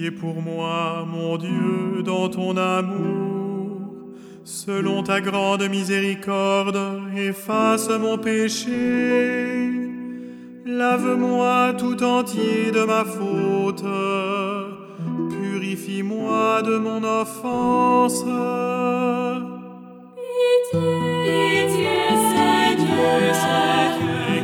Pitié pour moi, mon Dieu, dans ton amour. Selon ta grande miséricorde, efface mon péché. Lave-moi tout entier de ma faute. Purifie-moi de mon offense. Pitié, Seigneur,